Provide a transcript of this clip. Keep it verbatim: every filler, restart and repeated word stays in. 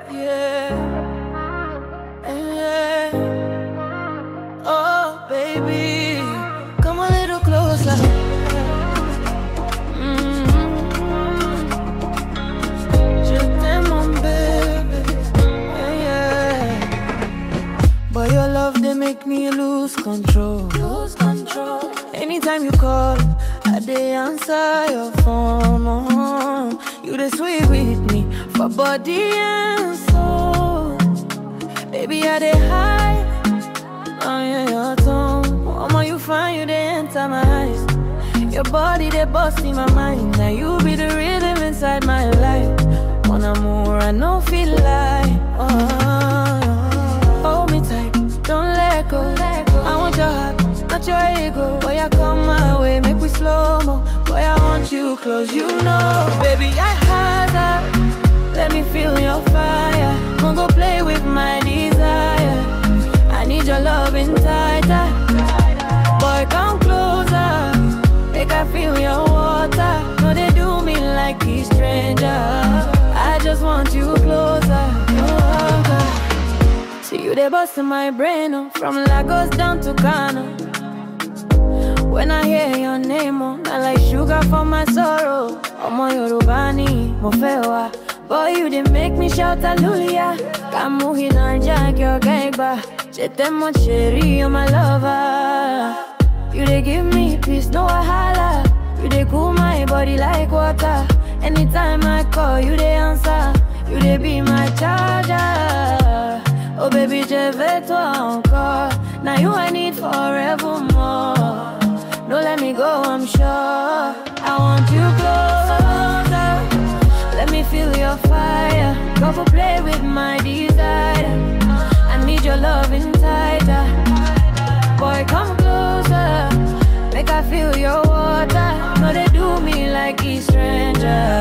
Yeah, yeah. Oh, baby, come a little closer. But your love, they make me lose control. Lose control. Anytime you call, I dey answer your phone. Oh, you dey sweet with me for body and soul. Baby, I dey high on your tongue. Mama, you find you dey enter my eyes. Your body, they bust in my mind. Now you be the rhythm inside my life. Mon amour, I no feel like. Oh, hold me tight, don't let go. I want your heart, not your ego. Boy, I come my way, make we slow mo. Boy, I want you close, you know. Baby, I had that. Let me feel your fire. Don't go play with my desire. I need your love tighter. Boy, come closer. Make I feel your water. No, they do me like a stranger. I just want you closer. Oh, God. See you they bust in my brain, oh, from Lagos down to Ghana. When I hear your name, oh, I like sugar for my sorrow. Omo Yorubani, Mofewa. Boy, you didn't make me shout hallelujah. Kamuhi nanja kyo kaiba. Chete mo cherry, you're my lover. You they give me peace, no wahala. You they cool my body like water. Anytime I call, you they answer. You they be my charger. Oh baby, je vais toi encore. Now you I need forevermore. Don't let me go, I'm sure. I want you closer. Let me feel your fire. Go for play with my desire. I need your loving tighter. Boy, come closer. Make I feel your water. No, they do me like a stranger.